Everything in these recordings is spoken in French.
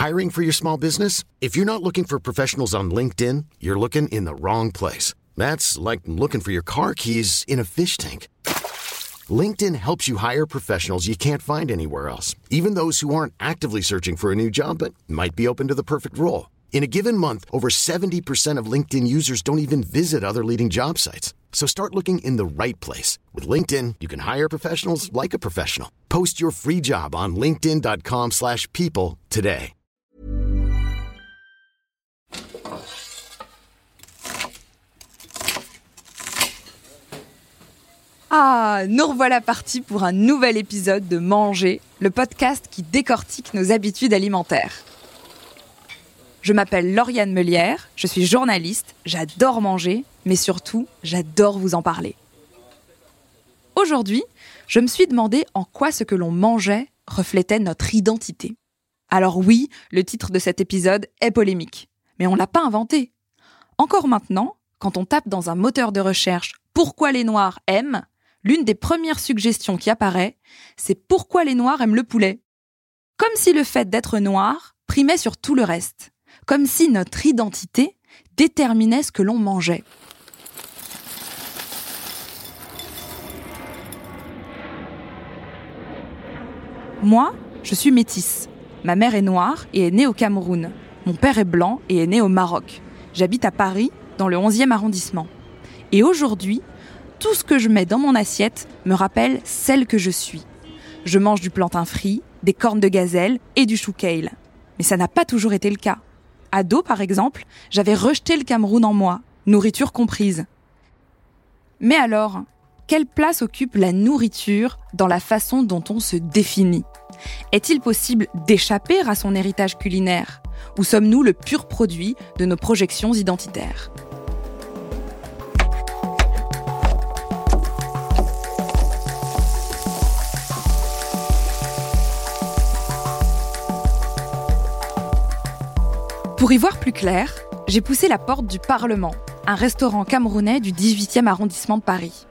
Hiring for your small business? If you're not looking for professionals on LinkedIn, you're looking in the wrong place. That's like looking for your car keys in a fish tank. LinkedIn helps you hire professionals you can't find anywhere else, even those who aren't actively searching for a new job but might be open to the perfect role. In a given month, over 70% of LinkedIn users don't even visit other leading job sites. So start looking in the right place. With LinkedIn, you can hire professionals like a professional. Post your free job on linkedin.com/people today. Ah, nous revoilà partis pour un nouvel épisode de Manger, le podcast qui décortique nos habitudes alimentaires. Je m'appelle Lauriane Meulière, je suis journaliste, j'adore manger, mais surtout, j'adore vous en parler. Aujourd'hui, je me suis demandé en quoi ce que l'on mangeait reflétait notre identité. Alors oui, le titre de cet épisode est polémique, mais on l'a pas inventé. Encore maintenant, quand on tape dans un moteur de recherche « Pourquoi les Noirs aiment ?», l'une des premières suggestions qui apparaît, c'est « Pourquoi les Noirs aiment le poulet ?». Comme si le fait d'être noir primait sur tout le reste. Comme si notre identité déterminait ce que l'on mangeait. Moi, je suis métisse. Ma mère est noire et est née au Cameroun. Mon père est blanc et est né au Maroc. J'habite à Paris, dans le 11e arrondissement. Et aujourd'hui, tout ce que je mets dans mon assiette me rappelle celle que je suis. Je mange du plantain frit, des cornes de gazelle et du chou kale. Mais ça n'a pas toujours été le cas. Ado, par exemple, j'avais rejeté le Cameroun en moi, nourriture comprise. Mais alors, quelle place occupe la nourriture dans la façon dont on se définit ? Est-il possible d'échapper à son héritage culinaire ? Ou sommes-nous le pur produit de nos projections identitaires ? Pour y voir plus clair, j'ai poussé la porte du Parlement, un restaurant camerounais du 18e arrondissement de Paris.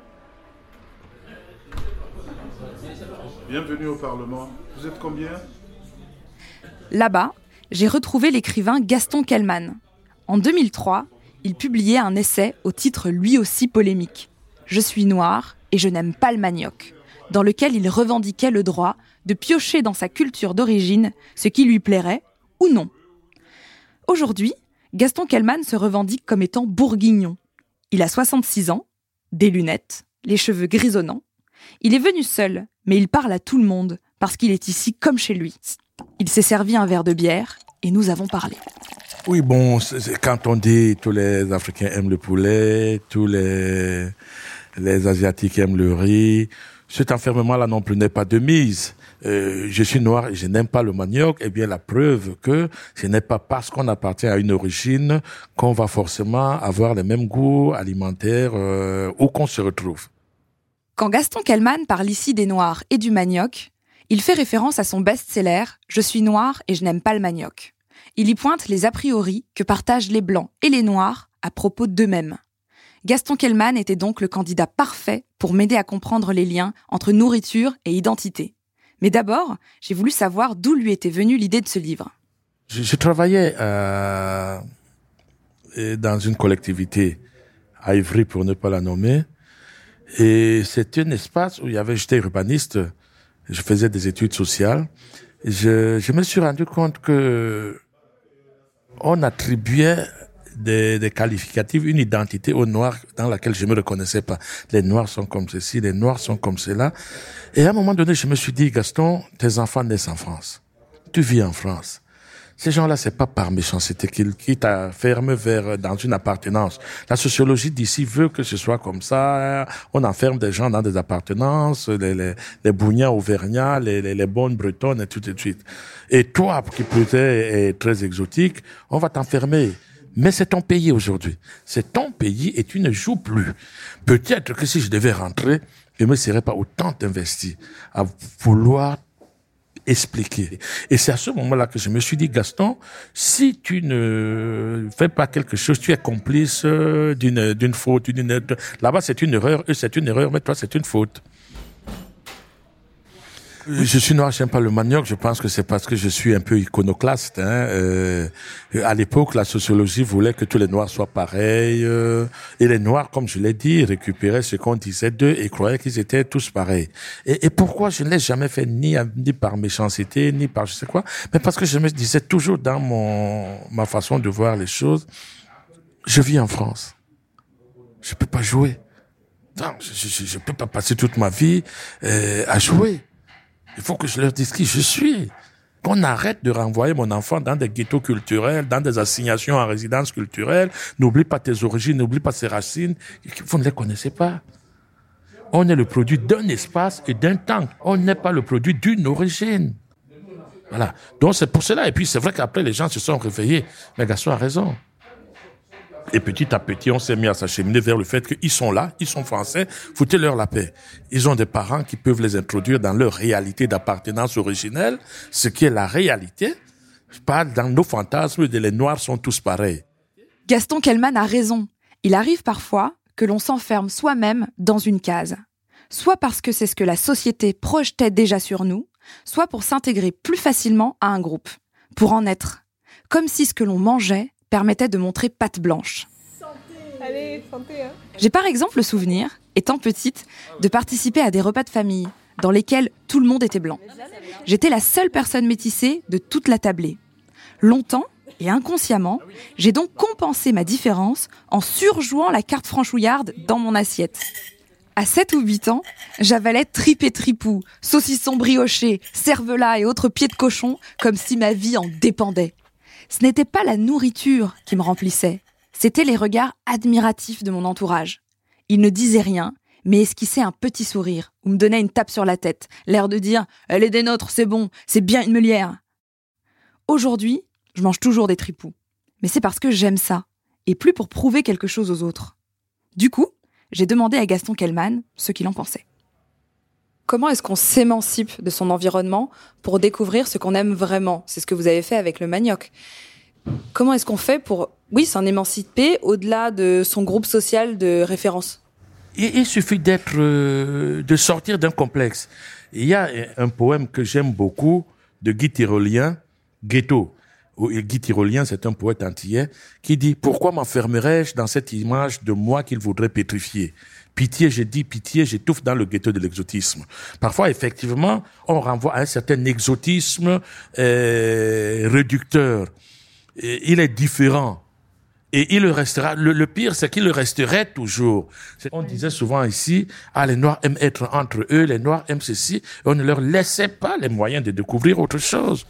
Bienvenue au Parlement. Vous êtes combien ? Là-bas, j'ai retrouvé l'écrivain Gaston Kellmann. En 2003, il publiait un essai au titre lui aussi polémique « Je suis noir et je n'aime pas le manioc », dans lequel il revendiquait le droit de piocher dans sa culture d'origine ce qui lui plairait ou non. Aujourd'hui, Gaston Kellmann se revendique comme étant bourguignon. Il a 66 ans, des lunettes, les cheveux grisonnants. Il est venu seul, mais il parle à tout le monde, parce qu'il est ici comme chez lui. Il s'est servi un verre de bière, et nous avons parlé. Oui, bon, quand on dit tous les Africains aiment le poulet, tous les Asiatiques aiment le riz, cet enfermement-là non plus n'est pas de mise. Je suis noir et je n'aime pas le manioc, eh bien la preuve que ce n'est pas parce qu'on appartient à une origine qu'on va forcément avoir les mêmes goûts alimentaires où qu'on se retrouve. Quand Gaston Kellmann parle ici des Noirs et du manioc, il fait référence à son best-seller « Je suis noir et je n'aime pas le manioc ». Il y pointe les a priori que partagent les Blancs et les Noirs à propos d'eux-mêmes. Gaston Kellmann était donc le candidat parfait pour m'aider à comprendre les liens entre nourriture et identité. Mais d'abord, j'ai voulu savoir d'où lui était venue l'idée de ce livre. Je travaillais dans une collectivité à Ivry, pour ne pas la nommer, et c'était un espace où j'étais urbaniste, je faisais des études sociales. Je me suis rendu compte que on attribuait des qualificatifs, une identité aux Noirs dans laquelle je me reconnaissais pas. Les Noirs sont comme ceci, les Noirs sont comme cela. Et à un moment donné, je me suis dit, Gaston, tes enfants naissent en France. Tu vis en France. Ces gens-là, c'est pas par méchanceté qu'ils t'enferment dans une appartenance. La sociologie d'ici veut que ce soit comme ça. On enferme des gens dans des appartenances, les Bougnats, Auvergnats, les bonnes Bretonnes et tout de suite. Et toi, qui peut-être est très exotique, on va t'enfermer. Mais c'est ton pays aujourd'hui. C'est ton pays et tu ne joues plus. Peut-être que si je devais rentrer, je ne me serais pas autant investi à vouloir expliquer. Et c'est à ce moment-là que je me suis dit, Gaston, si tu ne fais pas quelque chose, tu es complice d'une faute. Là-bas, c'est une erreur, eux, c'est une erreur, mais toi, c'est une faute. Je suis noir, j'aime pas le manioc. Je pense que c'est parce que je suis un peu iconoclaste. À l'époque, la sociologie voulait que tous les noirs soient pareils. Et les noirs, comme je l'ai dit, récupéraient ce qu'on disait d'eux et croyaient qu'ils étaient tous pareils. Et pourquoi je ne l'ai jamais fait ni par méchanceté, ni par je sais quoi, mais parce que je me disais toujours dans ma façon de voir les choses, je vis en France. Je peux pas jouer. Non, je peux pas passer toute ma vie à jouer. Il faut que je leur dise qui je suis. Qu'on arrête de renvoyer mon enfant dans des ghettos culturels, dans des assignations en résidence culturelle. N'oublie pas tes origines, n'oublie pas ses racines. Vous ne les connaissez pas. On est le produit d'un espace et d'un temps. On n'est pas le produit d'une origine. Voilà. Donc c'est pour cela. Et puis c'est vrai qu'après les gens se sont réveillés. Mais Gaston a raison. Et petit à petit, on s'est mis à s'acheminer vers le fait qu'ils sont là, ils sont français, foutez-leur la paix. Ils ont des parents qui peuvent les introduire dans leur réalité d'appartenance originelle, ce qui est la réalité, pas dans nos fantasmes de les Noirs sont tous pareils. Gaston Kelman a raison. Il arrive parfois que l'on s'enferme soi-même dans une case. Soit parce que c'est ce que la société projetait déjà sur nous, soit pour s'intégrer plus facilement à un groupe, pour en être. Comme si ce que l'on mangeait permettait de montrer patte blanche. Allez, santé, hein. J'ai par exemple le souvenir, étant petite, de participer à des repas de famille dans lesquels tout le monde était blanc. J'étais la seule personne métissée de toute la tablée. Longtemps et inconsciemment, j'ai donc compensé ma différence en surjouant la carte franchouillarde dans mon assiette. À 7 ou 8 ans, j'avalais tripes et tripous, saucissons briochés, cervelas et autres pieds de cochon comme si ma vie en dépendait. Ce n'était pas la nourriture qui me remplissait, c'était les regards admiratifs de mon entourage. Ils ne disaient rien, mais esquissaient un petit sourire ou me donnaient une tape sur la tête, l'air de dire « Elle est des nôtres, c'est bon, c'est bien une meulière ». Aujourd'hui, je mange toujours des tripous, mais c'est parce que j'aime ça, et plus pour prouver quelque chose aux autres. Du coup, j'ai demandé à Gaston Kelman ce qu'il en pensait. Comment est-ce qu'on s'émancipe de son environnement pour découvrir ce qu'on aime vraiment ? C'est ce que vous avez fait avec le manioc. Comment est-ce qu'on fait pour, s'en émanciper au-delà de son groupe social de référence ? Il suffit de sortir d'un complexe. Il y a un poème que j'aime beaucoup de Guy Tyrolien, Ghetto. Guy Tyrolien, c'est un poète antillais, qui dit « Pourquoi m'enfermerais-je dans cette image de moi qu'il voudrait pétrifier ? Pitié, j'ai dit pitié, j'étouffe dans le ghetto de l'exotisme. » Parfois, effectivement, on renvoie à un certain exotisme réducteur. Et il est différent. Et il le restera. Le pire, c'est qu'il le resterait toujours. On disait souvent ici, les Noirs aiment être entre eux, les Noirs aiment ceci. Et on ne leur laissait pas les moyens de découvrir autre chose.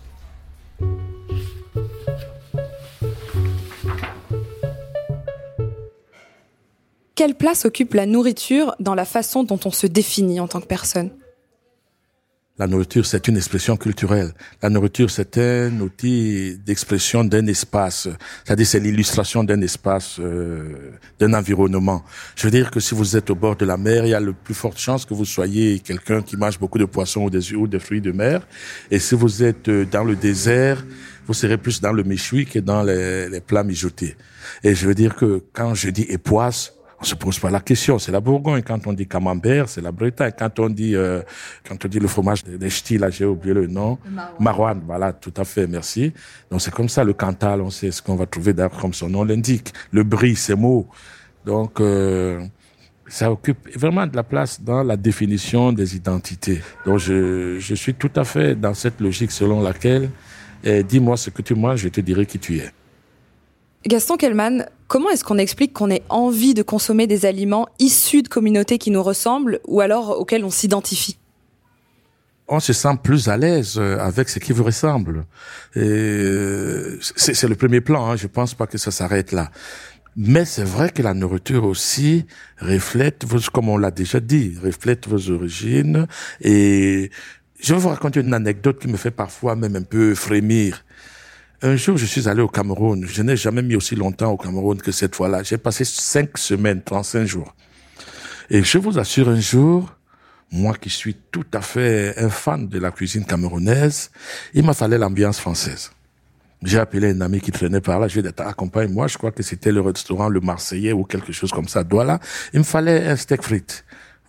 Quelle place occupe la nourriture dans la façon dont on se définit en tant que personne ? La nourriture, c'est une expression culturelle. La nourriture, c'est un outil d'expression d'un espace. C'est-à-dire, c'est l'illustration d'un espace, d'un environnement. Je veux dire que si vous êtes au bord de la mer, il y a le plus forte chance que vous soyez quelqu'un qui mange beaucoup de poissons ou des fruits de mer. Et si vous êtes dans le désert, vous serez plus dans le méchoui que dans les plats mijotés. Et je veux dire que quand je dis époisse, on se pose pas la question, c'est la Bourgogne. Quand on dit camembert, c'est la Bretagne. Quand on dit le fromage des ch'tis, là, j'ai oublié le nom. Marouane, voilà, tout à fait, merci. Donc c'est comme ça, le Cantal, on sait ce qu'on va trouver d'ailleurs comme son nom l'indique. Le brie, c'est mot. Donc, ça occupe vraiment de la place dans la définition des identités. Donc je suis tout à fait dans cette logique selon laquelle, dis-moi ce que tu manges, je te dirai qui tu es. Gaston Kelman, comment est-ce qu'on explique qu'on ait envie de consommer des aliments issus de communautés qui nous ressemblent ou alors auxquelles on s'identifie ? On se sent plus à l'aise avec ce qui vous ressemble. Et c'est le premier plan, hein. Je pense pas que ça s'arrête là. Mais c'est vrai que la nourriture aussi reflète, comme on l'a déjà dit, reflète vos origines. Et je vais vous raconter une anecdote qui me fait parfois même un peu frémir. Un jour, je suis allé au Cameroun. Je n'ai jamais mis aussi longtemps au Cameroun que cette fois-là. J'ai passé 5 semaines, 35 jours. Et je vous assure, un jour, moi qui suis tout à fait un fan de la cuisine camerounaise, il m'a fallu l'ambiance française. J'ai appelé un ami qui traînait par là. Je lui ai dit, accompagne-moi. Je crois que c'était le restaurant Le Marseillais ou quelque chose comme ça, Douala. Il me fallait un steak frites.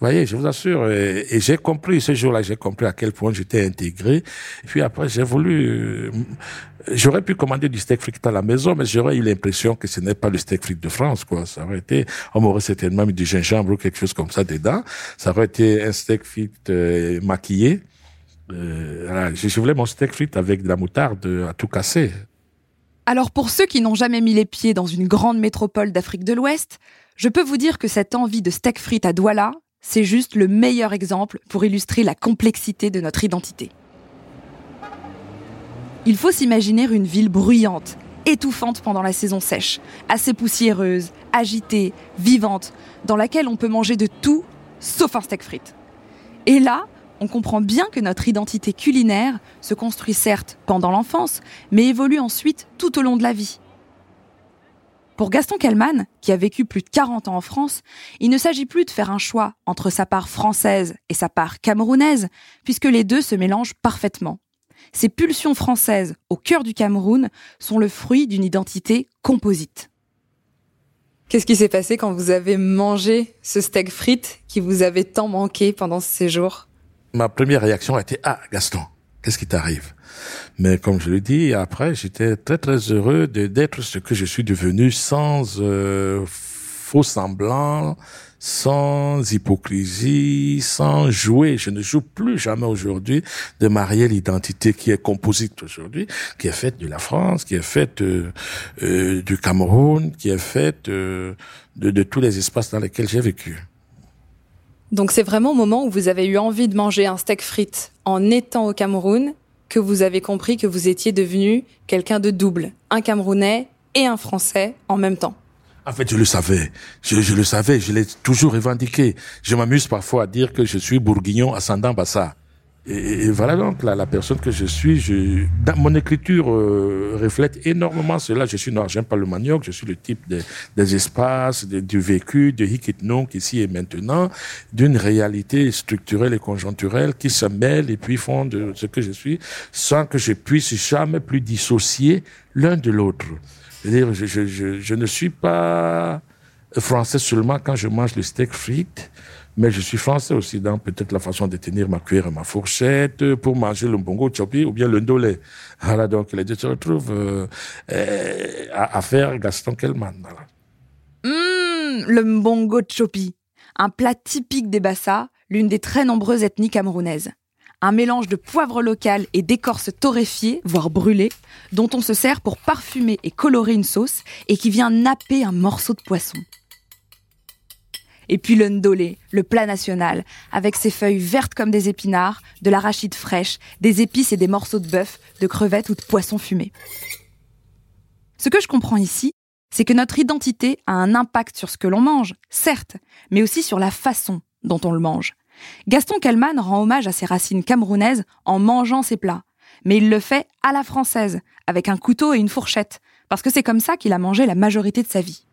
voyez, je vous assure. Et j'ai compris, ce jour-là, j'ai compris à quel point j'étais intégré. Et puis après, j'aurais pu commander du steak frites à la maison, mais j'aurais eu l'impression que ce n'est pas le steak frites de France, quoi. Ça aurait été, on m'aurait certainement mis du gingembre ou quelque chose comme ça dedans. Ça aurait été un steak frites maquillé. Voilà, je voulais mon steak frites avec de la moutarde à tout casser. Alors pour ceux qui n'ont jamais mis les pieds dans une grande métropole d'Afrique de l'Ouest, je peux vous dire que cette envie de steak frites à Douala, c'est juste le meilleur exemple pour illustrer la complexité de notre identité. Il faut s'imaginer une ville bruyante, étouffante pendant la saison sèche, assez poussiéreuse, agitée, vivante, dans laquelle on peut manger de tout, sauf un steak frites. Et là, on comprend bien que notre identité culinaire se construit certes pendant l'enfance, mais évolue ensuite tout au long de la vie. Pour Gaston Kellman, qui a vécu plus de 40 ans en France, il ne s'agit plus de faire un choix entre sa part française et sa part camerounaise, puisque les deux se mélangent parfaitement. Ces pulsions françaises au cœur du Cameroun sont le fruit d'une identité composite. Qu'est-ce qui s'est passé quand vous avez mangé ce steak frites qui vous avait tant manqué pendant ce séjour ? Ma première réaction a été « Ah, Gaston, qu'est-ce qui t'arrive ?» Mais comme je le dis, après, j'étais très très heureux d'être ce que je suis devenu sans faux semblant, sans hypocrisie, sans jouer. Je ne joue plus jamais aujourd'hui de ma réelle identité qui est composite aujourd'hui, qui est faite de la France, qui est faite du Cameroun, qui est faite de tous les espaces dans lesquels j'ai vécu. Donc c'est vraiment au moment où vous avez eu envie de manger un steak frites en étant au Cameroun que vous avez compris que vous étiez devenu quelqu'un de double, un Camerounais et un Français en même temps. En fait, je le savais. Je le savais, je l'ai toujours revendiqué. Je m'amuse parfois à dire que je suis bourguignon ascendant Bassa. Et voilà donc la personne que je suis. Dans mon écriture reflète énormément cela. Je suis noir, j'aime pas le manioc. Je suis le type des espaces, du vécu, de hic et nunc ici et maintenant, d'une réalité structurelle et conjoncturelle qui se mêlent et puis font de ce que je suis, sans que je puisse jamais plus dissocier l'un de l'autre. C'est-à-dire, je ne suis pas français seulement quand je mange le steak frites. Mais je suis français aussi dans peut-être la façon de tenir ma cuillère et ma fourchette pour manger le mbongo chopi ou bien le ndolé. Voilà, donc les deux se retrouvent à faire Gaston Kellman. Voilà. Le mbongo chopi, un plat typique des Bassa, l'une des très nombreuses ethnies camerounaises. Un mélange de poivre local et d'écorce torréfiée, voire brûlée, dont on se sert pour parfumer et colorer une sauce et qui vient napper un morceau de poisson. Et puis le ndolé, le plat national, avec ses feuilles vertes comme des épinards, de l'arachide fraîche, des épices et des morceaux de bœuf, de crevettes ou de poisson fumé. Ce que je comprends ici, c'est que notre identité a un impact sur ce que l'on mange, certes, mais aussi sur la façon dont on le mange. Gaston Kellman rend hommage à ses racines camerounaises en mangeant ses plats, mais il le fait à la française, avec un couteau et une fourchette, parce que c'est comme ça qu'il a mangé la majorité de sa vie.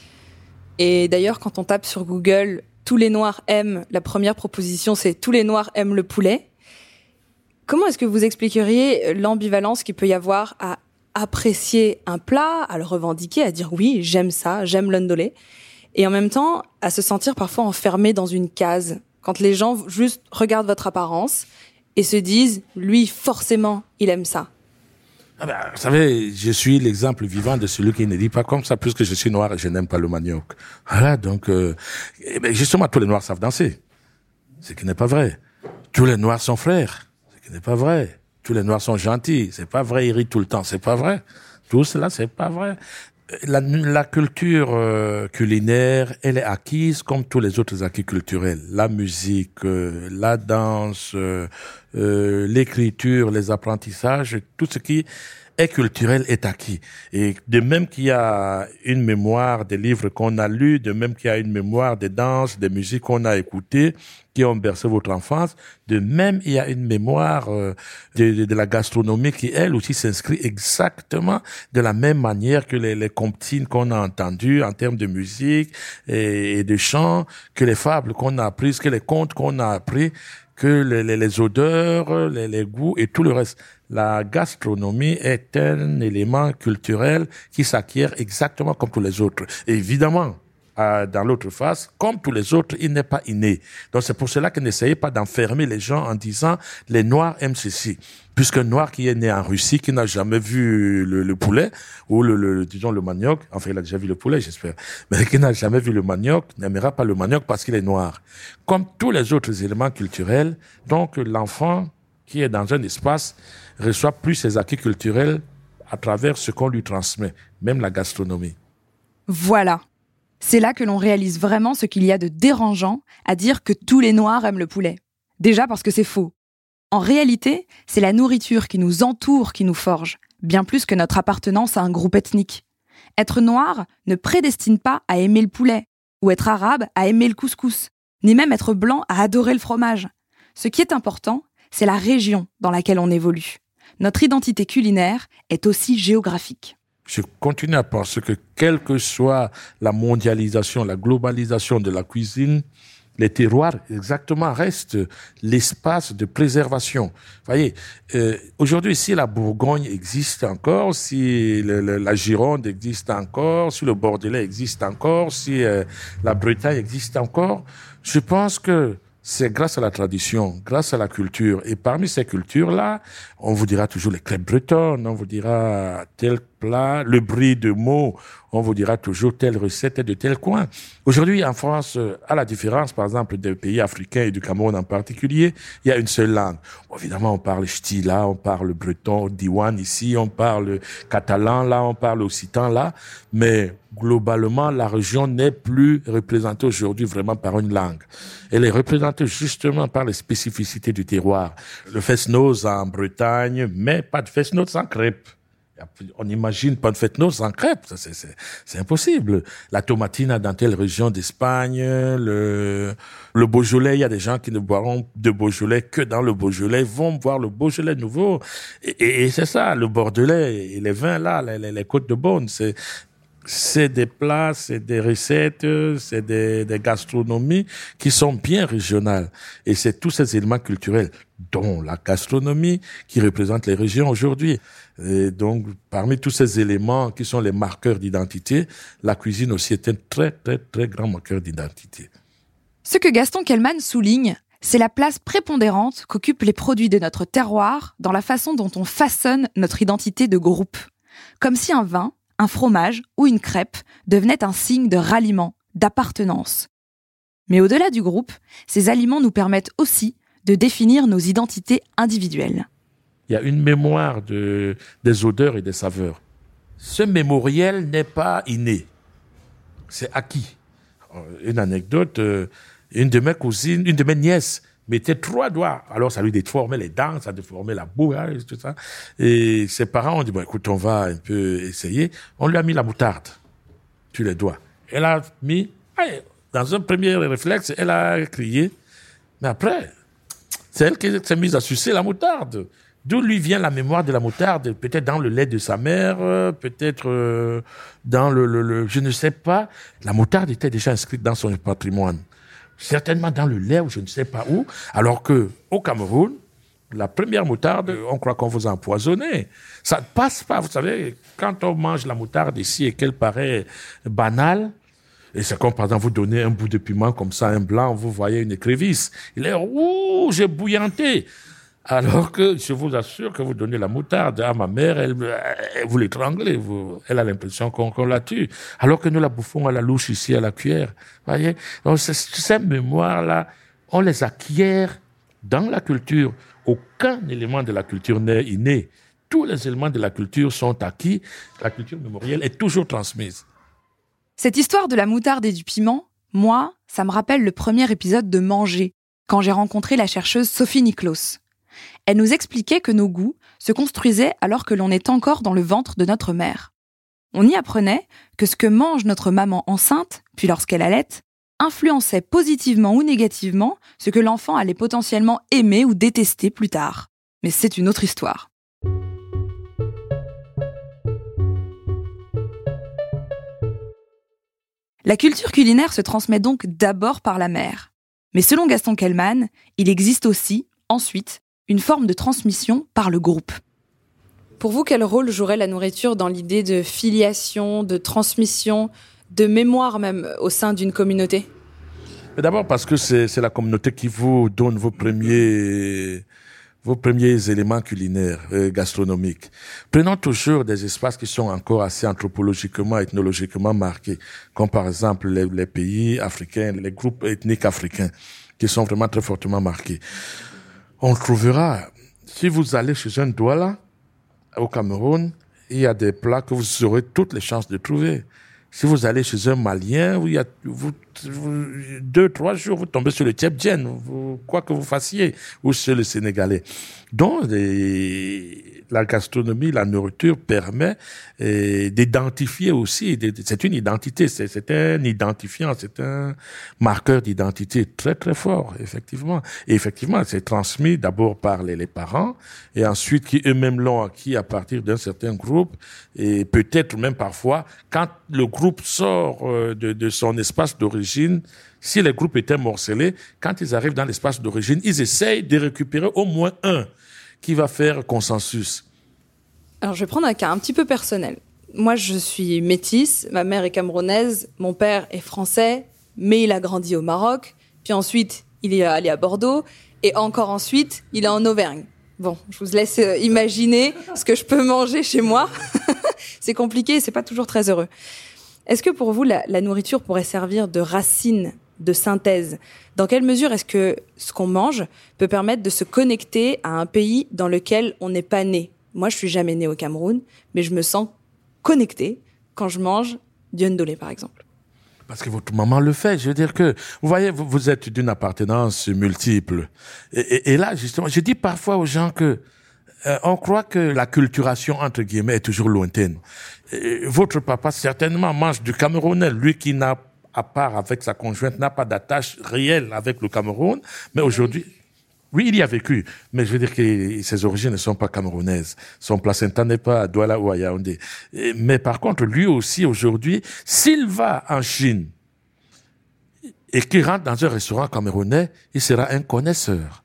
Et d'ailleurs, quand on tape sur Google « Tous les Noirs aiment », la première proposition, c'est « Tous les Noirs aiment le poulet ». Comment est-ce que vous expliqueriez l'ambivalence qu'il peut y avoir à apprécier un plat, à le revendiquer, à dire « Oui, j'aime ça, j'aime le ndolé », et en même temps, à se sentir parfois enfermé dans une case, quand les gens juste regardent votre apparence et se disent « Lui, forcément, il aime ça ». Ah ben, vous savez, je suis l'exemple vivant de celui qui ne dit pas comme ça, puisque je suis noir et je n'aime pas le manioc. Voilà, donc, justement, tous les noirs savent danser. Ce qui n'est pas vrai. Tous les noirs sont frères. Ce qui n'est pas vrai. Tous les noirs sont gentils. C'est pas vrai, ils rient tout le temps. C'est pas vrai. Tout cela, c'est pas vrai. La culture culinaire, elle est acquise comme tous les autres acquis culturels. La musique, la danse, l'écriture, les apprentissages, tout ce qui est culturel est acquis. Et de même qu'il y a une mémoire des livres qu'on a lus, de même qu'il y a une mémoire des danses, des musiques qu'on a écoutées, qui ont bercé votre enfance, de même il y a une mémoire de la gastronomie qui, elle aussi, s'inscrit exactement de la même manière que les comptines qu'on a entendues en termes de musique et de chant, que les fables qu'on a apprises, que les contes qu'on a appris, que les odeurs, les goûts et tout le reste. La gastronomie est un élément culturel qui s'acquiert exactement comme tous les autres. Et évidemment, dans l'autre face, comme tous les autres, il n'est pas inné. Donc c'est pour cela que n'essayez pas d'enfermer les gens en disant les Noirs aiment ceci. Puisqu'un Noir qui est né en Russie, qui n'a jamais vu le poulet, ou disons le manioc, enfin il a déjà vu le poulet, j'espère, mais qui n'a jamais vu le manioc, n'aimera pas le manioc parce qu'il est noir. Comme tous les autres éléments culturels, donc l'enfant qui est dans un espace reçoit plus ses acquis culturels à travers ce qu'on lui transmet, même la gastronomie. Voilà. C'est là que l'on réalise vraiment ce qu'il y a de dérangeant à dire que tous les Noirs aiment le poulet. Déjà parce que c'est faux. En réalité, c'est la nourriture qui nous entoure qui nous forge, bien plus que notre appartenance à un groupe ethnique. Être noir ne prédestine pas à aimer le poulet, ou être arabe à aimer le couscous, ni même être blanc à adorer le fromage. Ce qui est important, c'est la région dans laquelle on évolue. Notre identité culinaire est aussi géographique. Je continue à penser que quelle que soit la mondialisation, la globalisation de la cuisine, les terroirs, exactement, restent l'espace de préservation. Vous voyez, aujourd'hui, si la Bourgogne existe encore, si la Gironde existe encore, si le Bordelais existe encore, si la Bretagne existe encore, je pense que c'est grâce à la tradition, grâce à la culture. Et parmi ces cultures-là, on vous dira toujours les crêpes bretonnes, on vous dira tel plat, le brie de Meaux, on vous dira toujours telle recette de tel coin. Aujourd'hui, en France, à la différence, par exemple, des pays africains et du Cameroun en particulier, il y a une seule langue. Bon, évidemment, on parle ch'ti là, on parle breton, diwan ici, on parle catalan là, on parle occitan là, mais globalement, la région n'est plus représentée aujourd'hui vraiment par une langue. Elle est représentée justement par les spécificités du terroir. Le fest-noz en Bretagne, mais pas de fest-noz sans crêpes. On n'imagine pas de fête-noz sans crêpes, c'est impossible. La tomatina dans telle région d'Espagne, le Beaujolais, il y a des gens qui ne boiront de Beaujolais que dans le Beaujolais, vont boire le Beaujolais nouveau. Et c'est ça, le Bordelais et les vins là, les côtes de Beaune, c'est des plats, c'est des recettes, c'est des gastronomies qui sont bien régionales. Et c'est tous ces éléments culturels, dont la gastronomie, qui représente les régions aujourd'hui. Et donc, parmi tous ces éléments qui sont les marqueurs d'identité, la cuisine aussi est un très, très, très grand marqueur d'identité. Ce que Gaston Kelman souligne, c'est la place prépondérante qu'occupent les produits de notre terroir dans la façon dont on façonne notre identité de groupe. Comme si un vin, un fromage ou une crêpe devenait un signe de ralliement, d'appartenance. Mais au-delà du groupe, ces aliments nous permettent aussi de définir nos identités individuelles. Il y a une mémoire des odeurs et des saveurs. Ce mémoriel n'est pas inné, c'est acquis. Une anecdote, une de mes cousines, une de mes nièces mettait 3 doigts. Alors ça lui déformait les dents, ça déformait la bouche, et tout ça. Et ses parents ont dit, bon écoute, on va un peu essayer. On lui a mis la moutarde sur les doigts. Elle a mis, dans un premier réflexe, elle a crié. Mais après, c'est elle qui s'est mise à sucer la moutarde. D'où lui vient la mémoire de la moutarde? Peut-être dans le lait de sa mère, peut-être dans je ne sais pas. La moutarde était déjà inscrite dans son patrimoine. Certainement dans le lait ou je ne sais pas où. Alors que au Cameroun, la première moutarde, on croit qu'on vous a empoisonné. Ça ne passe pas. Vous savez, quand on mange la moutarde ici et qu'elle paraît banale, et c'est comme par exemple vous donnez un bout de piment comme ça, un blanc, vous voyez une écrevisse. Il est rouge et bouillanté. Alors que je vous assure que vous donnez la moutarde à ma mère, elle vous l'étranglez, elle a l'impression qu'on la tue. Alors que nous la bouffons à la louche ici, à la cuillère. Voyez? Donc, ces mémoires-là, on les acquiert dans la culture. Aucun élément de la culture n'est inné. Tous les éléments de la culture sont acquis. La culture mémorielle est toujours transmise. Cette histoire de la moutarde et du piment, moi, ça me rappelle le premier épisode de Manger, quand j'ai rencontré la chercheuse Sophie Nicklaus. Elle nous expliquait que nos goûts se construisaient alors que l'on est encore dans le ventre de notre mère. On y apprenait que ce que mange notre maman enceinte, puis lorsqu'elle allaite, influençait positivement ou négativement ce que l'enfant allait potentiellement aimer ou détester plus tard. Mais c'est une autre histoire. La culture culinaire se transmet donc d'abord par la mère. Mais selon Gaston Kelman, il existe aussi, ensuite, une forme de transmission par le groupe. Pour vous, quel rôle jouerait la nourriture dans l'idée de filiation, de transmission, de mémoire même au sein d'une communauté? Mais d'abord parce que c'est la communauté qui vous donne vos premiers éléments culinaires, gastronomiques. Prenons toujours des espaces qui sont encore assez anthropologiquement, ethnologiquement marqués, comme par exemple les pays africains, les groupes ethniques africains, qui sont vraiment très fortement marqués. On trouvera, si vous allez chez un Douala, au Cameroun, il y a des plats que vous aurez toutes les chances de trouver. Si vous allez chez un Malien, il y a 2-3 jours, vous tombez sur le Tchèpdjen, quoi que vous fassiez, ou sur le Sénégalais. Donc, la gastronomie, la nourriture permet d'identifier aussi. C'est une identité, c'est un identifiant, c'est un marqueur d'identité très très fort, effectivement. Et effectivement, c'est transmis d'abord par les parents, et ensuite qui eux-mêmes l'ont acquis à partir d'un certain groupe, et peut-être même parfois quand le groupe sort de son espace d'origine. Si les groupes étaient morcelés, quand ils arrivent dans l'espace d'origine, ils essayent de récupérer au moins un qui va faire consensus. Alors, je vais prendre un cas un petit peu personnel. Moi, je suis métisse, ma mère est camerounaise, mon père est français, mais il a grandi au Maroc, puis ensuite, il est allé à Bordeaux, et encore ensuite, il est en Auvergne. Bon, je vous laisse imaginer ce que je peux manger chez moi. C'est compliqué, c'est pas toujours très heureux. Est-ce que pour vous, la nourriture pourrait servir de racine de synthèse? Dans quelle mesure est-ce que ce qu'on mange peut permettre de se connecter à un pays dans lequel on n'est pas né? Moi, je suis jamais née au Cameroun, mais je me sens connectée quand je mange du ndolé, par exemple. Parce que votre maman le fait. Je veux dire que, vous voyez, vous êtes d'une appartenance multiple. Et là, justement, je dis parfois aux gens que on croit que la culturation, entre guillemets, est toujours lointaine. Votre papa, certainement, mange du camerounais. Lui qui n'a, à part avec sa conjointe, n'a pas d'attache réelle avec le Cameroun. Mais aujourd'hui, oui, il y a vécu. Mais je veux dire que ses origines ne sont pas camerounaises. Son placenta n'est pas à Douala ou à Yaoundé. Mais par contre, lui aussi, aujourd'hui, s'il va en Chine et qu'il rentre dans un restaurant camerounais, il sera un connaisseur.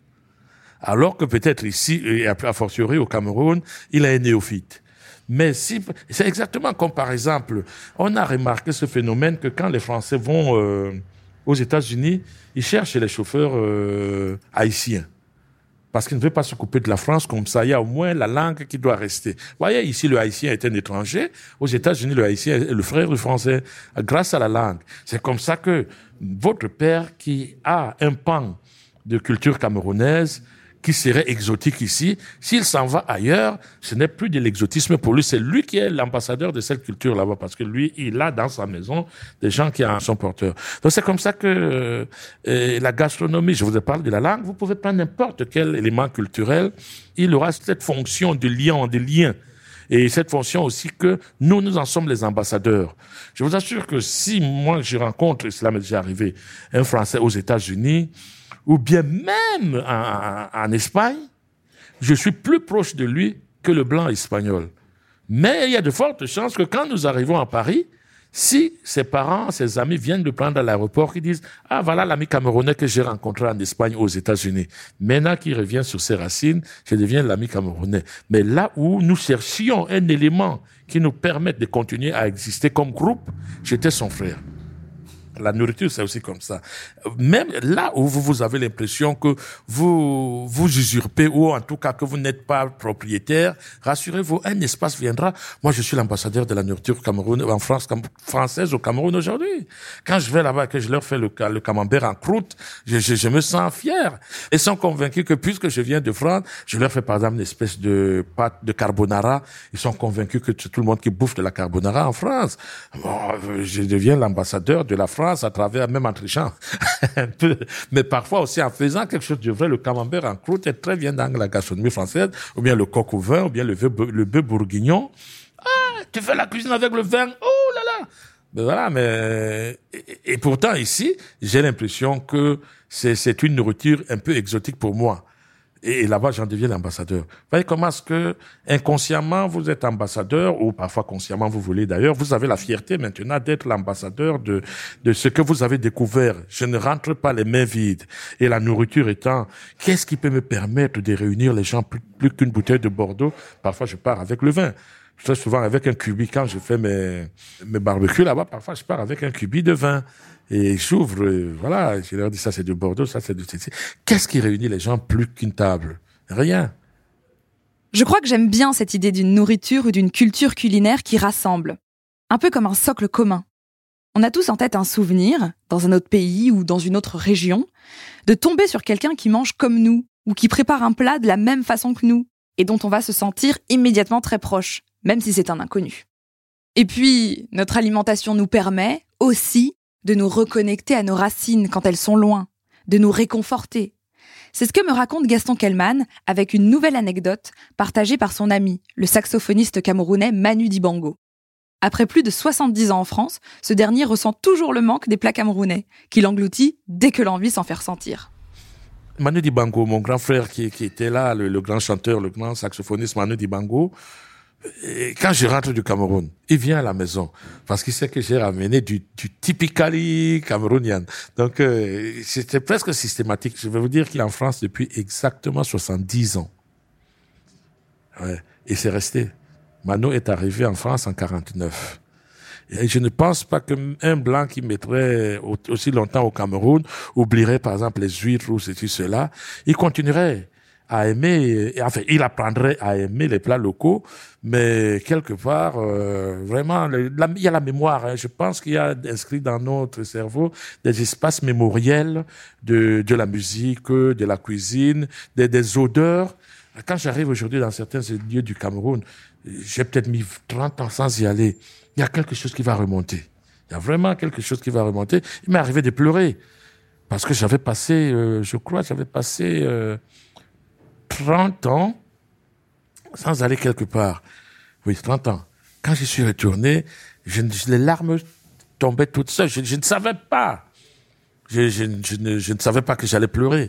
Alors que peut-être ici, et a fortiori au Cameroun, il est un néophyte. Mais si, c'est exactement comme par exemple, on a remarqué ce phénomène que quand les Français vont aux États-Unis, ils cherchent les chauffeurs haïtiens. Parce qu'ils ne veulent pas se couper de la France, comme ça, il y a au moins la langue qui doit rester. Vous voyez, ici, le haïtien est un étranger. Aux États-Unis, le haïtien est le frère du français, grâce à la langue. C'est comme ça que votre père, qui a un pan de culture camerounaise, qui serait exotique ici, s'il s'en va ailleurs, ce n'est plus de l'exotisme pour lui, c'est lui qui est l'ambassadeur de cette culture là-bas, parce que lui, il a dans sa maison des gens qui en sont porteurs. Donc c'est comme ça que la gastronomie, je vous ai parlé de la langue, vous pouvez prendre n'importe quel élément culturel, il aura cette fonction de lien. Et cette fonction aussi que nous en sommes les ambassadeurs. Je vous assure que si moi je rencontre, cela m'est déjà arrivé, un Français aux États-Unis, ou bien même en Espagne, je suis plus proche de lui que le blanc espagnol. Mais il y a de fortes chances que quand nous arrivons à Paris, si ses parents, ses amis viennent le prendre à l'aéroport, ils disent « Ah, voilà l'ami camerounais que j'ai rencontré en Espagne, aux États-Unis. » Maintenant qu'il revient sur ses racines, je deviens l'ami camerounais. Mais là où nous cherchions un élément qui nous permette de continuer à exister comme groupe, j'étais son frère. La nourriture, c'est aussi comme ça. Même là où vous avez l'impression que vous usurpez, ou en tout cas que vous n'êtes pas propriétaire, rassurez-vous, un espace viendra. Moi, je suis l'ambassadeur de la nourriture en France, française au Cameroun aujourd'hui. Quand je vais là-bas et que je leur fais le camembert en croûte, je me sens fier. Ils sont convaincus que puisque je viens de France, je leur fais par exemple une espèce de pâte de carbonara. Ils sont convaincus que tout le monde qui bouffe de la carbonara en France. Bon, je deviens l'ambassadeur de la France à travers, même en trichant un peu, mais parfois aussi en faisant quelque chose de vrai. Le camembert en croûte est très bien dans la gastronomie française, ou bien le coq au vin, ou bien le bœuf bourguignon. Ah, tu fais la cuisine avec le vin, oh là là. Mais voilà, mais et pourtant ici, j'ai l'impression que c'est une nourriture un peu exotique pour moi. Et là-bas, j'en deviens l'ambassadeur. Vous voyez comment est-ce que, inconsciemment, vous êtes ambassadeur, ou parfois consciemment, vous voulez d'ailleurs, vous avez la fierté maintenant d'être l'ambassadeur de ce que vous avez découvert. Je ne rentre pas les mains vides. Et la nourriture étant, qu'est-ce qui peut me permettre de réunir les gens plus qu'une bouteille de Bordeaux? Parfois, je pars avec le vin. très souvent avec un cubi. Quand je fais mes barbecues là-bas, parfois je pars avec un cubi de vin. Et j'ouvre, voilà, je leur dis ça c'est du Bordeaux, ça c'est du Titi. Qu'est-ce qui réunit les gens plus qu'une table? Rien. Je crois que j'aime bien cette idée d'une nourriture ou d'une culture culinaire qui rassemble. Un peu comme un socle commun. On a tous en tête un souvenir, dans un autre pays ou dans une autre région, de tomber sur quelqu'un qui mange comme nous, ou qui prépare un plat de la même façon que nous, et dont on va se sentir immédiatement très proche, même si c'est un inconnu. Et puis, notre alimentation nous permet aussi de nous reconnecter à nos racines quand elles sont loin, de nous réconforter. C'est ce que me raconte Gaston Kelman avec une nouvelle anecdote partagée par son ami, le saxophoniste camerounais Manu Dibango. Après plus de 70 ans en France, ce dernier ressent toujours le manque des plats camerounais, qu'il engloutit dès que l'envie s'en fait ressentir. Manu Dibango, mon grand frère qui était là, le grand chanteur, le grand saxophoniste Manu Dibango, et quand je rentre du Cameroun, il vient à la maison parce qu'il sait que j'ai ramené du typically camerounien. Donc c'était presque systématique. Je vais vous dire qu'il est en France depuis exactement 70 ans. Ouais. Et c'est resté. Manu est arrivé en France en 49. Et je ne pense pas qu'un blanc qui mettrait aussi longtemps au Cameroun oublierait par exemple les huîtres ou ceci, cela. Il continuerait à aimer, enfin, il apprendrait à aimer les plats locaux, mais quelque part, vraiment, il y a la mémoire. Hein. Je pense qu'il y a inscrit dans notre cerveau des espaces mémoriels de la musique, de la cuisine, des odeurs. Quand j'arrive aujourd'hui dans certains lieux du Cameroun, j'ai peut-être mis 30 ans sans y aller. Il y a quelque chose qui va remonter. Il y a vraiment quelque chose qui va remonter. Il m'est arrivé de pleurer parce que j'avais passé, 30 ans sans aller quelque part. Oui, 30 ans. Quand je suis retourné, les larmes tombaient toutes seules. Je ne savais pas. Je ne savais pas que j'allais pleurer.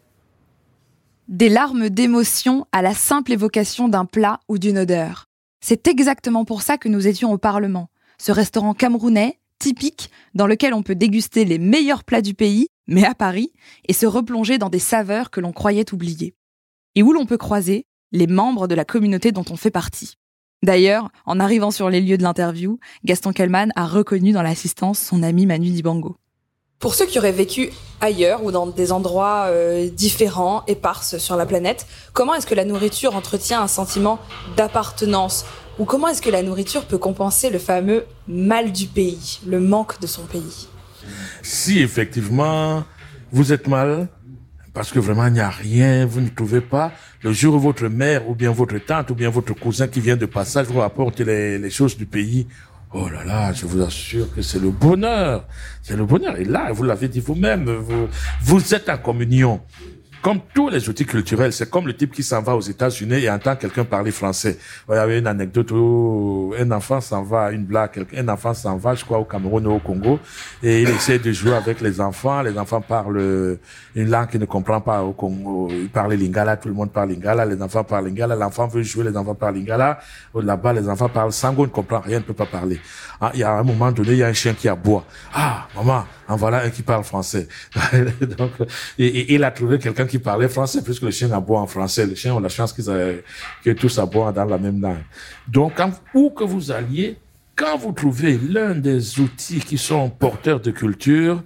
Des larmes d'émotion à la simple évocation d'un plat ou d'une odeur. C'est exactement pour ça que nous étions au Parlement. Ce restaurant camerounais, typique, dans lequel on peut déguster les meilleurs plats du pays, mais à Paris, et se replonger dans des saveurs que l'on croyait oublier. Et où l'on peut croiser les membres de la communauté dont on fait partie. D'ailleurs, en arrivant sur les lieux de l'interview, Gaston Kelman a reconnu dans l'assistance son ami Manu Dibango. Pour ceux qui auraient vécu ailleurs ou dans des endroits différents, éparses sur la planète, comment est-ce que la nourriture entretient un sentiment d'appartenance? Ou comment est-ce que la nourriture peut compenser le fameux mal du pays, le manque de son pays? Si effectivement vous êtes mal, parce que vraiment, il n'y a rien, vous ne trouvez pas. Le jour où votre mère, ou bien votre tante, ou bien votre cousin qui vient de passage vous apporte les choses du pays, oh là là, je vous assure que c'est le bonheur. C'est le bonheur. Et là, vous l'avez dit vous-même, vous êtes en communion. Comme tous les outils culturels, c'est comme le type qui s'en va aux États-Unis et entend quelqu'un parler français. Il y avait une anecdote où un enfant s'en va, une blague, un enfant s'en va, je crois, au Cameroun ou au Congo, et il essaie de jouer avec les enfants parlent une langue qu'il ne comprend pas au Congo. Ils parlent lingala, tout le monde parle lingala, les enfants parlent lingala, l'enfant veut jouer, les enfants parlent lingala. Là-bas, les enfants parlent sango, ne comprend rien, ne peut pas parler. Ah, il y a un moment donné, il y a un chien qui aboie. Ah, maman, en voilà un qui parle français. Donc, et il a trouvé quelqu'un qui parlait français, puisque le chien aboie en français. Les chiens ont la chance que tous aboient dans la même langue. Donc, où que vous alliez, quand vous trouvez l'un des outils qui sont porteurs de culture,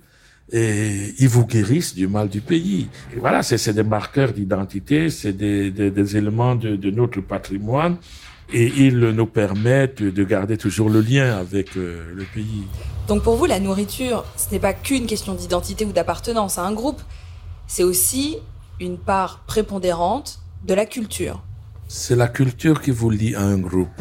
et ils vous guérissent du mal du pays. Et voilà, c'est des marqueurs d'identité, c'est des éléments de notre patrimoine, et ils nous permettent de garder toujours le lien avec le pays. Donc pour vous, la nourriture, ce n'est pas qu'une question d'identité ou d'appartenance à un groupe, c'est aussi une part prépondérante de la culture. C'est la culture qui vous lie à un groupe.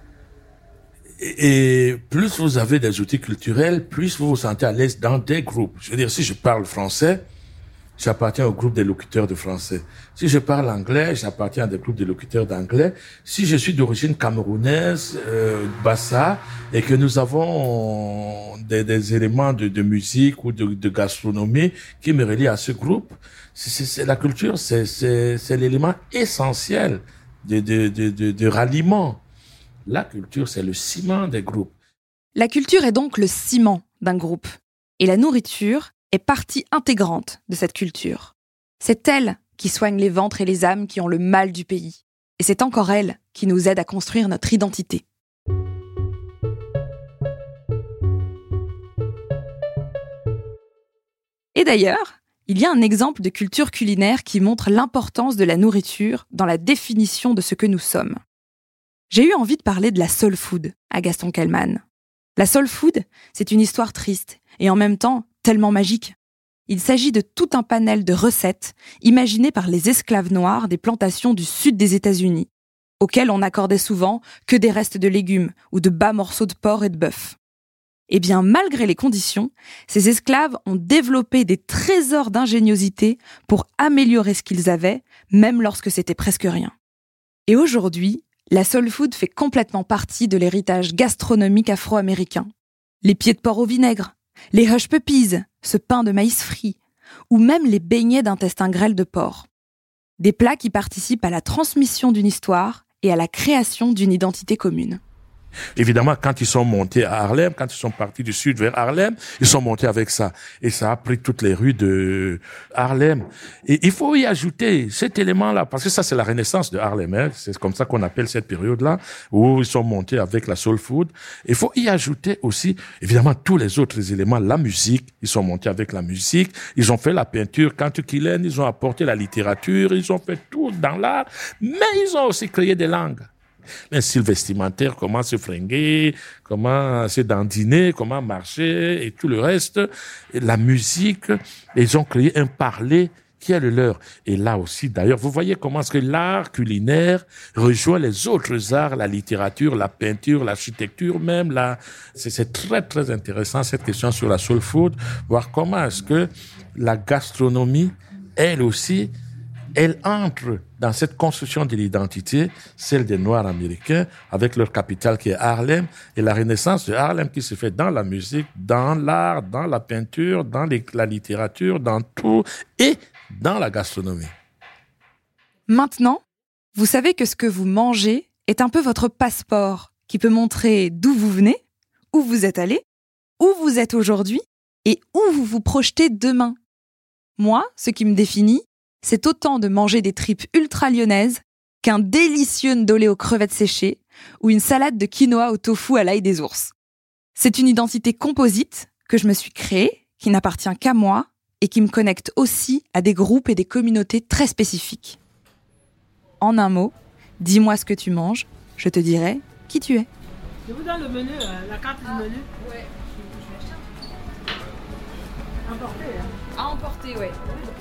Et plus vous avez des outils culturels, plus vous vous sentez à l'aise dans des groupes. Je veux dire, si je parle français, j'appartiens au groupe des locuteurs de français. Si je parle anglais, j'appartiens à des groupes de locuteurs d'anglais. Si je suis d'origine camerounaise, Bassa, et que nous avons des éléments de musique ou de gastronomie qui me relient à ce groupe, c'est la culture, c'est l'élément essentiel de ralliement. La culture, c'est le ciment des groupes. La culture est donc le ciment d'un groupe. Et la nourriture est partie intégrante de cette culture. C'est elle qui soigne les ventres et les âmes qui ont le mal du pays. Et c'est encore elle qui nous aide à construire notre identité. Et d'ailleurs, il y a un exemple de culture culinaire qui montre l'importance de la nourriture dans la définition de ce que nous sommes. J'ai eu envie de parler de la soul food à Gaston Kellman. La soul food, c'est une histoire triste et en même temps tellement magique. Il s'agit de tout un panel de recettes imaginées par les esclaves noirs des plantations du sud des États-Unis, auxquelles on n'accordait souvent que des restes de légumes ou de bas morceaux de porc et de bœuf. Eh bien, malgré les conditions, ces esclaves ont développé des trésors d'ingéniosité pour améliorer ce qu'ils avaient, même lorsque c'était presque rien. Et aujourd'hui, la soul food fait complètement partie de l'héritage gastronomique afro-américain. Les pieds de porc au vinaigre, les hush puppies, ce pain de maïs frit, ou même les beignets d'intestin grêle de porc. Des plats qui participent à la transmission d'une histoire et à la création d'une identité commune. Évidemment, quand ils sont montés à Harlem, quand ils sont partis du sud vers Harlem, ils sont montés avec ça. Et ça a pris toutes les rues de Harlem. Et il faut y ajouter cet élément-là, parce que ça, c'est la renaissance de Harlem. Hein. C'est comme ça qu'on appelle cette période-là, où ils sont montés avec la soul food. Il faut y ajouter aussi, évidemment, tous les autres éléments. La musique, ils sont montés avec la musique. Ils ont fait la peinture. Cantukilen, ils ont apporté la littérature. Ils ont fait tout dans l'art. Mais ils ont aussi créé des langues. Un style vestimentaire, comment se fringuer, comment se dandiner, comment marcher et tout le reste. Et la musique, ils ont créé un parler qui est le leur. Et là aussi, d'ailleurs, vous voyez comment est-ce que l'art culinaire rejoint les autres arts, la littérature, la peinture, l'architecture même. C'est très, très intéressant cette question sur la soul food, voir comment est-ce que la gastronomie, elle aussi, elle entre dans cette construction de l'identité, celle des Noirs américains, avec leur capitale qui est Harlem, et la renaissance de Harlem qui se fait dans la musique, dans l'art, dans la peinture, dans la littérature, dans tout, et dans la gastronomie. Maintenant, vous savez que ce que vous mangez est un peu votre passeport, qui peut montrer d'où vous venez, où vous êtes allé, où vous êtes aujourd'hui, et où vous vous projetez demain. Moi, ce qui me définit, c'est autant de manger des tripes ultra lyonnaises qu'un délicieux ndolé aux crevettes séchées ou une salade de quinoa au tofu à l'ail des ours. C'est une identité composite que je me suis créée, qui n'appartient qu'à moi et qui me connecte aussi à des groupes et des communautés très spécifiques. En un mot, dis-moi ce que tu manges, je te dirai qui tu es. Je vous donne le menu, la carte du menu. Ouais, je vais acheter un. Emporté, hein. À emporter, ouais.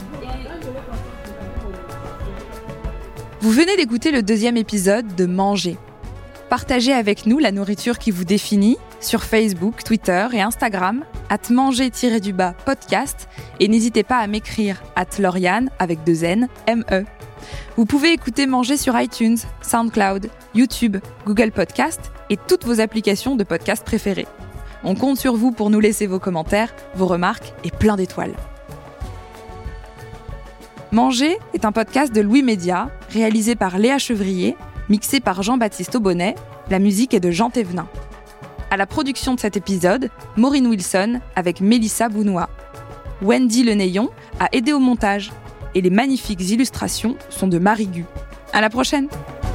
Vous venez d'écouter le 2e épisode de Manger. Partagez avec nous la nourriture qui vous définit sur Facebook, Twitter et Instagram @manger-podcast et n'hésitez pas à m'écrire @Lauriane avec 2 N, M-E. Vous pouvez écouter Manger sur iTunes, SoundCloud, YouTube, Google Podcast et toutes vos applications de podcast préférées. On compte sur vous pour nous laisser vos commentaires, vos remarques et plein d'étoiles. Manger est un podcast de Louis Média, réalisé par Léa Chevrier, mixé par Jean-Baptiste Aubonnet, la musique est de Jean Thévenin. À la production de cet épisode, Maureen Wilson avec Mélissa Bounois. Wendy Lenayon a aidé au montage et les magnifiques illustrations sont de Marie Gu. À la prochaine!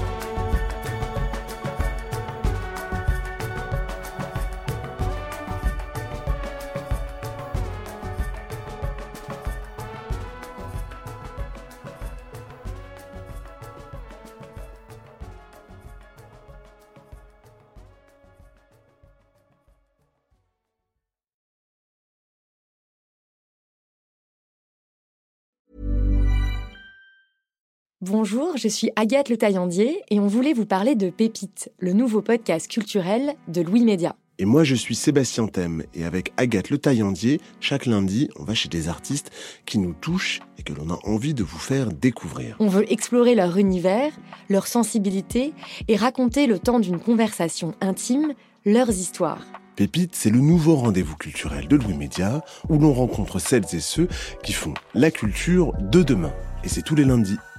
Bonjour, je suis Agathe Le Taillandier et on voulait vous parler de Pépite, le nouveau podcast culturel de Louis Média. Et moi, je suis Sébastien Thème et avec Agathe Le Taillandier, chaque lundi, on va chez des artistes qui nous touchent et que l'on a envie de vous faire découvrir. On veut explorer leur univers, leur sensibilité et raconter le temps d'une conversation intime, leurs histoires. Pépite, c'est le nouveau rendez-vous culturel de Louis Média où l'on rencontre celles et ceux qui font la culture de demain. Et c'est tous les lundis.